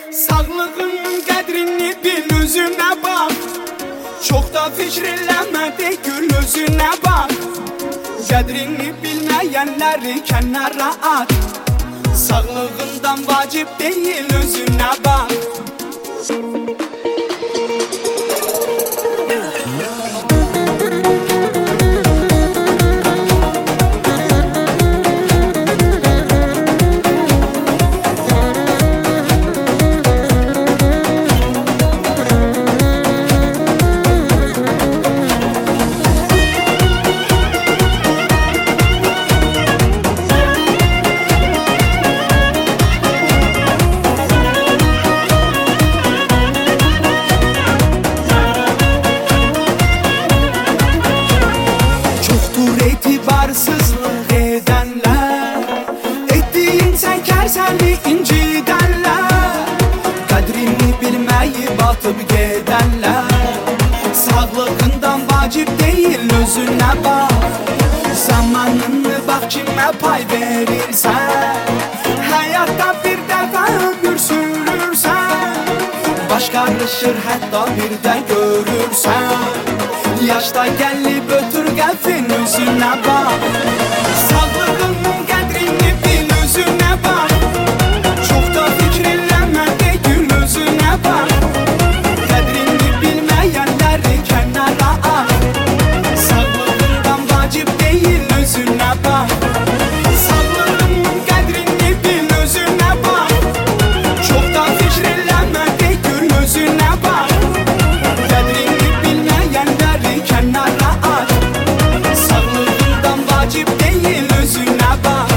Sağlığın qədrini bil, özünə bax. Çox da fikr eləmə de, gül özünə bax. Qədrini bilməyənləri kənara at. Sağlığından vacib deyil, özünə bax. Etibarsızlıq edənlər, etdiyin çəkərsəni incidənlər, qədrini bilməyib atıb gedənlər. Sağlığından vacib deyil, özünə bax. Zamanını bax kimə pay verirsən, həyatda bir dəfə ömür sürürsən. Baş qarışır hətta bir də görürsən. Yaşda gəlib ötür qəfin, özünə bax. Sağlığının qədrini bil, özünə bax. Çox da fikr eləmə de, gül özünə bax. Qədrini bilməyənləri kənara at. Sağlığından vacib deyil, özünə bax. Sağlığının qədrini bil, özünə bax. Çox da fikr eləmə de, gül özünə bax. Qədrini bilməyənləri kənara at. Sağlığından vacib deyil, özünə bax.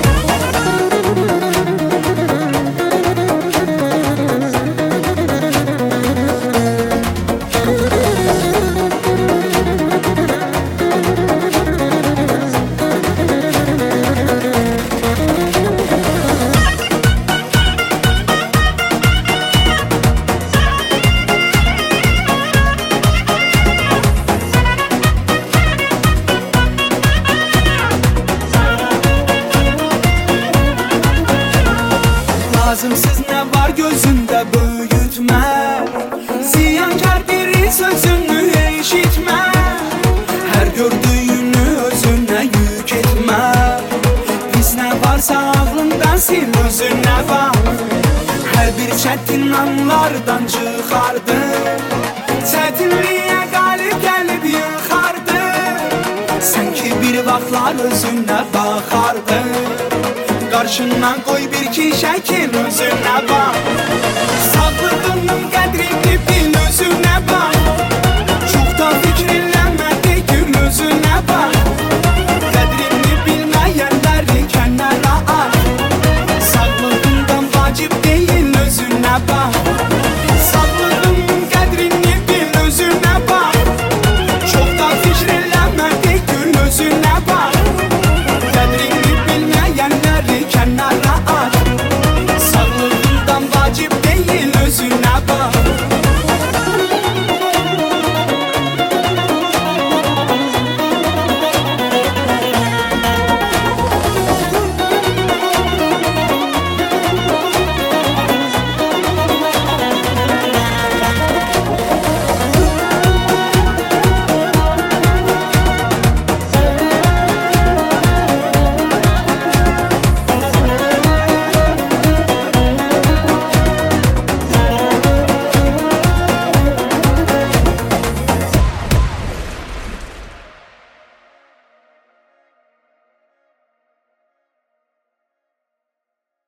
Lazımsız nə var gözündə böyütmə, ziyankar biri sözünü eşitmə. Hər gördüyünü özünə yük etmə. Pis nə varsa ağlından sil, özünə bax. Hər bir çətin anlardan çıxardı, çətinliyə qalib gəlib yıxardı. Sən ki bir vaxtlar özünə baxardı. Qarşından qoy bir ki şəkil, özünə bax.